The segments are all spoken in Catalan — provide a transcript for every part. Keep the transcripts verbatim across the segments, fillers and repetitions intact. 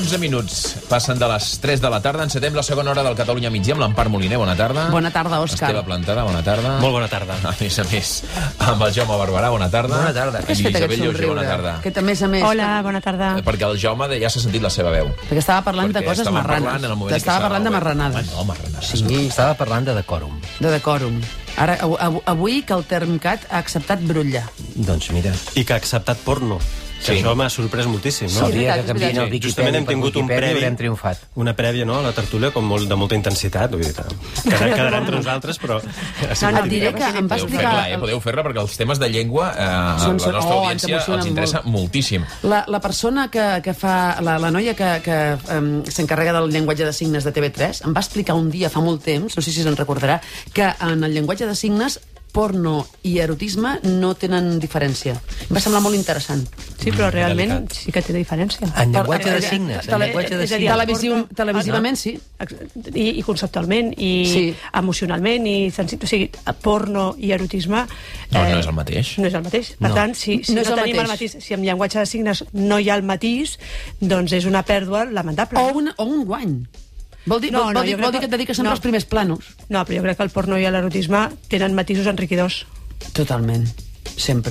onze minuts passen de les tres de la tarda. Encetem la segona hora del Catalunya Migdia amb l'Empar Moliner. Bona tarda. Bona tarda, Òscar. Esteve Plantada, bona tarda. Molt bona tarda. A més a més, amb el Jaume Barberà, bona tarda. Bona tarda. Què has fet aquest somriure? Bona tarda. Aquest, a més a més... Hola, bona tarda. Perquè el Jaume ja s'ha sentit la seva veu. Perquè estava parlant Perquè de coses estava marranes. parlant en el moment que Estava estava parlant de obert. marranades. Ah, no, marranades. Sí, Estava parlant de decòrum. de decòrum. Ara, av- av- avui que el Termcat ha acceptat brutlla. Doncs mira, I que ha acceptat porno. Que Sí. això m'ha sorprès moltíssim, no? el dia veritat, que és canvien veritat. el Wikipedia Justament hem per tingut un Wikipedia previ, haurem triomfat. una prèvia, no?, a la tertúlia com molt, de molta intensitat, vull dir, que quedarà, quedarà entre nosaltres, però... Ha sigut Et diré que em va Podeu explicar... fer-la, eh? Podeu fer-la, perquè els temes de llengua eh, a Són- la són- nostra oh, audiència ens emocionen els interessa molt. moltíssim. La, la persona que, que fa... La, la noia que, que um, s'encarrega del llenguatge de signes de T V tres em va explicar un dia, fa molt temps, no sé si se'n recordarà, que en el llenguatge de signes porno i erotisme no tenen diferència. Em va semblar molt interessant. Sí, però realment Delicat. sí que té diferència. En llenguatge de Eh, signes, en tele- llenguatge de és a dir, signes. Televisiu, porno- televisivament, sí. I, i conceptualment, i Sí. emocionalment, i sensible. O sigui, porno i erotisme... No, no és el mateix. No és el mateix. Per No. tant, si, si No no, és el tenim el mateix. mateix, si en llenguatge de signes no hi ha el matís, doncs és una pèrdua lamentable. O un, o un guany. Vol dir, No, vol, no, vol dir, jo crec vol dir que et que- dediques sempre no. als primers planos. No, però jo crec que el porno i l'erotisme tenen matisos enriquidors. Totalment. Sempre.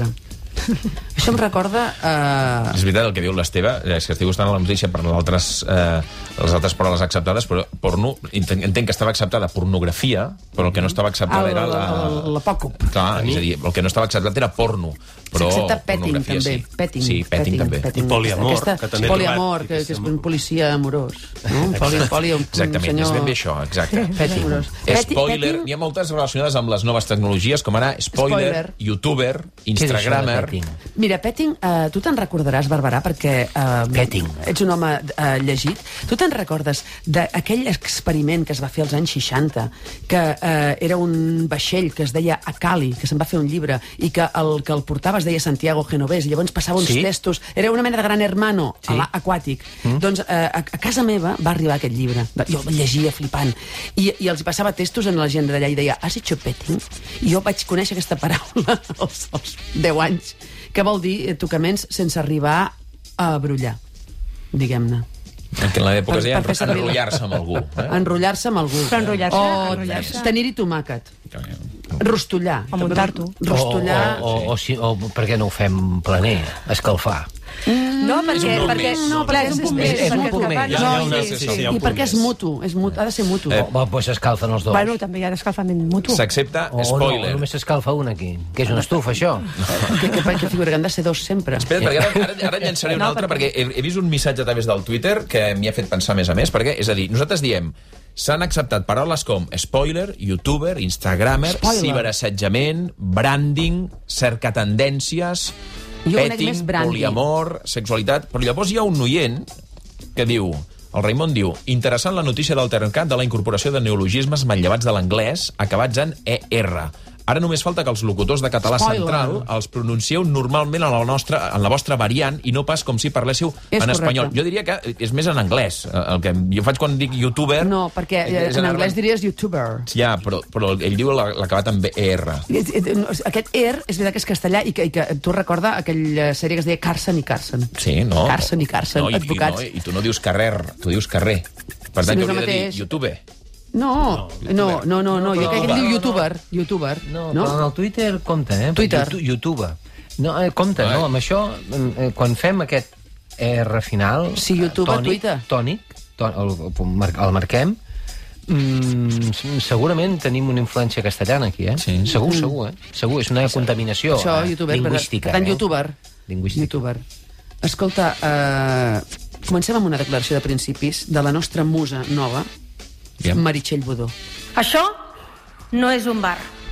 Això em recorda... Uh... És veritat el que diu l'Esteve, és que estic buscant la notícia per les altres, eh, les altres paraules acceptades, però porno, entenc, entenc que estava acceptada pornografia, però el que no estava acceptada El- era la... el- l'apòcop. Clar, és a dir, el que no estava acceptat era porno, però S'accepta petting, pornografia també. sí. Petting, Sí, petting, també. I poliamor, Aquesta, que també he poliamor, trobat, que, i que és que un policia amorós. No? Un poli, poli, un Exactament, senyor... és ben bé això, exacte. Petting. Amorós. Peti- Spoiler, petting- n'hi ha moltes relacionades amb les noves tecnologies, com ara spoiler, Spoiler. youtuber, Què és això de instagrammer... petting? Mira, Petting, uh, tu te'n recordaràs, Barberà, perquè uh, Petting. ets un home uh, llegit. Tu te'n recordes d'aquell experiment que es va fer als anys seixanta, que uh, era un vaixell que es deia Acali, que se'n va fer un llibre, i que el que el portava es deia Santiago Genovés, i llavors passava uns Sí? testos. Era una mena de gran hermano Sí. sí. aquàtic. Mm. Doncs uh, a, a casa meva va arribar aquest llibre. Jo el llegia flipant. I, i els passava testos en la gent d'allà i deia, has hecho petting? I jo vaig conèixer aquesta paraula als, als deu anys, que vol dir eh, tocaments sense arribar a brullar, diguem-ne. Que en l'època es deia Per- per fer servir- enrotllar-se amb algú. Eh? Enrotllar-se amb algú. Però enrotllar-se, O enrotllar-se. tenir-hi tomàquet. Rostollar. O muntar-t'ho. Rostollar... O, o, o, o, si, o per què no ho fem planer? Escalfar. No, perquè... un punt perquè més. No, clar, perquè és un punt és- més. és un perquè punt escapar- més. Ja, No, ja, una- sí, sí, sí. sí, hi ha un I perquè punt és més. mutu, és mutu, ha de ser mutu. Eh, o, doncs s'escalfen els dos. Bueno, també hi ha escalfament mutu. S'accepta o spoiler. no, només s'escalfa un aquí. Que és una estufa, això? Que, que, que figura que han de ser dos sempre. Espera't, perquè ara, ara, ara llançaré un No, altre, perquè- perquè he, he vist un missatge a través del Twitter que m'hi ha fet pensar més a més, perquè, és a dir, nosaltres diem s'han acceptat paraules com spoiler, youtuber, instagrammer, Spoiler. ciberassetjament, branding, cercatendències, Jo conec petting, més branding. poliamor, sexualitat... Però llavors hi ha un oient que diu... El Raimon diu, interessant la notícia del Termcat de la incorporació de neologismes manllevats de l'anglès acabats en E R. Ara només falta que els locutors de català Spoiler. central els pronuncieu normalment en la, nostra, en la vostra variant i no pas com si parléssiu És en espanyol. correcte. Jo diria que és més en anglès. El que jo faig quan dic youtuber... No, perquè eh, és en anar- anglès diries youtuber. Ja, però, però ell diu la- l'acabat amb E R. Aquest er és veritat que és castellà i que, i que tu recorda aquella sèrie que es deia Carson i Carson. Sí, no? Carson i Carson, no, i, advocats. I, no, I tu no dius carrer, tu dius carrer. Per Sí, tant, no és que el hauria de dir mateix. YouTube. No, no, no, no, no, jo però- crec que ell diu no, no. youtuber, youtuber, No, no? però en el Twitter compta, eh? Twitter. YouTube, YouTube. No, eh, compta, no? Amb això, eh, quan fem aquest R final... Sí, YouTube, tònic, Twitter. Tònic, tó, el, el, el marquem, mm, segurament tenim una influència castellana aquí, eh? Sí. Segur, segur, eh? Segur, és una contaminació Això, eh, youtuber, lingüística. per tant, eh? youtuber. Lingüística. Youtuber. Escolta, eh, comencem amb una declaració de principis de la nostra musa nova, Aviam. Meritxell Budó. Això no és un bar.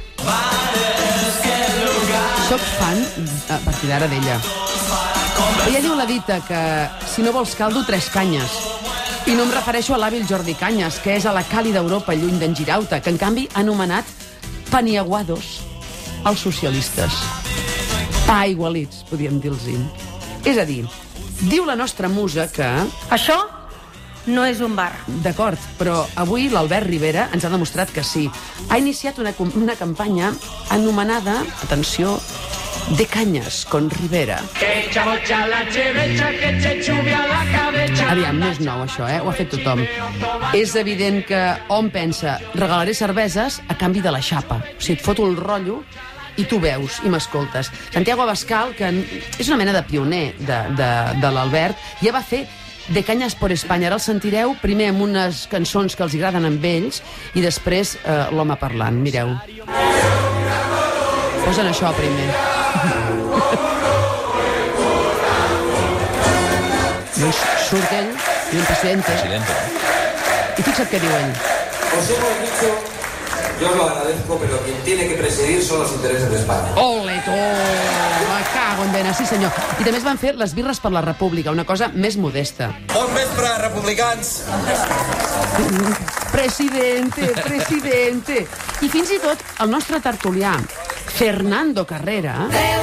Soc fan, a partir d'ara, d'ella. Ella diu la dita que si no vols caldo, tres canyes. I no em refereixo a l'hàbil Jordi Canyes, que és a la càlida Europa, lluny d'en Girauta, que en canvi ha anomenat paniaguados els socialistes. Paigualits, podríem dir-los. És a dir, diu la nostra musa que... Això no és un bar. D'acord, però avui l'Albert Rivera ens ha demostrat que sí. Ha iniciat una, com- una campanya anomenada, atenció, De Cañas con Rivera. Aviam, no és nou això, eh? Ho ha fet tothom. És evident que hom pensa regalaré cerveses a canvi de la xapa. O sigui, et foto el rotllo i tu veus i m'escoltes. Santiago Abascal, que és una mena de pioner de, de, de l'Albert, ja va fer De Cañas por Espanya. Ara el sentireu primer amb unes cançons que els agraden amb ells i després eh, l'home parlant. Mireu. Posen això primer. Doncs surt ell i un presidente. Presidente. I fixa't què diu ell. Os hemos dicho, yo os lo agradezco, pero quien tiene que presidir son los intereses de España. Ole, tu! Me cago en dena, sí senyor. I també es van fer les birres per la República, una cosa més modesta. Bon vespre, republicans! Presidente, presidente. I fins i tot el nostre tertulià, Fernando Carrera...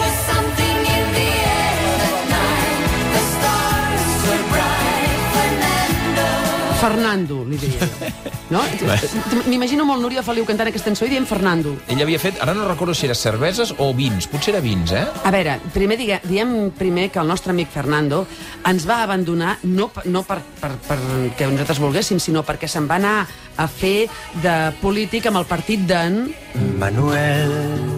Fernando, li diria jo. No? M'imagino molt Núria Feliu cantant aquesta cançó i dient Fernando. Ell havia fet, ara no recordo si era cerveses o vins, potser era vins, eh? A veure, primer digue, diem primer que el nostre amic Fernando ens va abandonar no, no per, per, per que nosaltres volguéssim, sinó perquè se'n va anar a fer de polític amb el partit d'en... Manuel...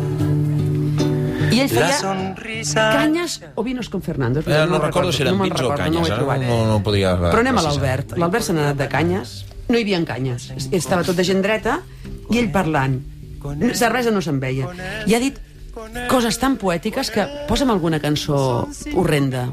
I ell feia canyes o vinos con Fernando. Eh, no, no recordo si eren vins o canyes, no ara no, no podia... Però anem a l'Albert. L'Albert se n'ha anat de canyes, no hi havia canyes. Estava tot de gent dreta i ell parlant. Cervesa no se'n veia. I ha dit coses tan poètiques que posa'm alguna cançó horrenda.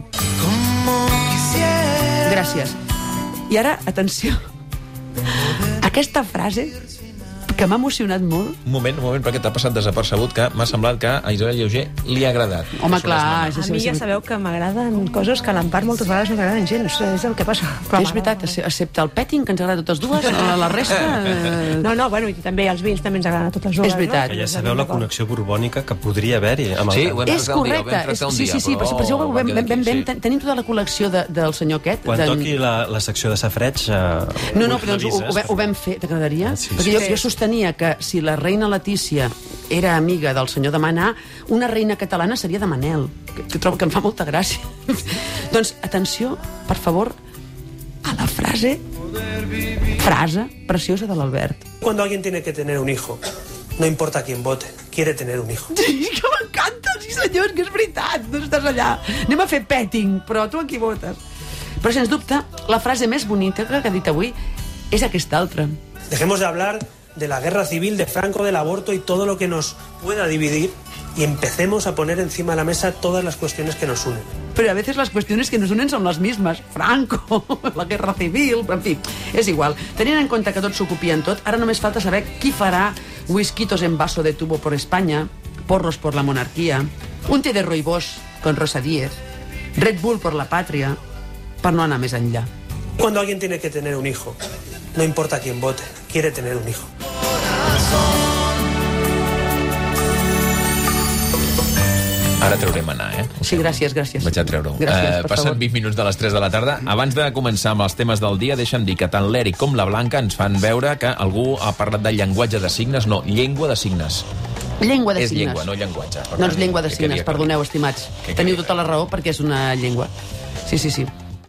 Gràcies. I ara, atenció, aquesta frase que m'ha emocionat molt. Un moment, un moment, perquè t'ha passat desapercebut que m'ha semblat que a Isabel Lleuger li ha agradat. Home, clar. A mi ja sabeu que m'agraden coses que a l'Empar moltes vegades no m'agraden gens. És el que passa. És veritat, excepte el petting, que ens agrada a totes dues, la resta... Eh... No, no, bueno, i també els vins també ens agraden a totes dues. És veritat. No? Que ja sabeu la connexió borbònica que podria haver-hi amb el Sí, cant. ho hem És tractat un dia, ho vam correcte. tractar un Sí, dia, sí, sí, però- per això ho oh, vam, va vam, quedar vam, aquí, vam, tenim tota la col·lecció de, del senyor aquest. Quan d'en- toqui la, la secció de safreig... Eh, No, no, però doncs, ho, ho, vam- ho vam fer, t'agradaria? Sí, sí. Perquè jo, jo sostenia que si la reina Letícia era amiga del senyor de Manà, una reina catalana seria de Manel, que, que trobo que em fa molta gràcia. Doncs, atenció, per favor, a la frase, frase preciosa de l'Albert. Cuando alguien tiene que tener un hijo, no importa quién vote, quiere tener un hijo. Sí, que m'encanta, sí senyors, que és veritat, no estàs allà. Anem a fer petting, però tu aquí votes. Però, sens dubte, la frase més bonita que ha dit avui és aquesta altra. Dejemos de hablar de la guerra civil, de Franco, del aborto y todo lo que nos pueda dividir y empecemos a poner encima de la mesa todas las cuestiones que nos unen. Pero a veces las cuestiones que nos unen son las mismas. Franco, la guerra civil, en fi, és igual. Tenint en compte que tots s'ho copien tot, ara només falta saber qui farà whisquitos en vaso de tubo por España, porros por la monarquía, un té de rooibos con Rosa Díez, Red Bull por la patria, per no anar més enllà. Cuando alguien tiene que tener un hijo, no importa quién vote, quiere tener un hijo. Ara traurem anar, eh? Sí, gràcies, gràcies. Vaig a treure-ho. Gràcies, Eh, per passen favor. vint minuts de les tres de la tarda. Abans de començar amb els temes del dia, deixa'm dir que tant l'Eric com la Blanca ens fan veure que algú ha parlat de llenguatge de signes. No, llengua de signes. Llengua de És signes. llengua, no llenguatge. Per Doncs tant, llengua de que signes, quedi clar. perdoneu, estimats. Que quedi Teniu clar. tota la raó perquè és una llengua. Sí, sí, sí.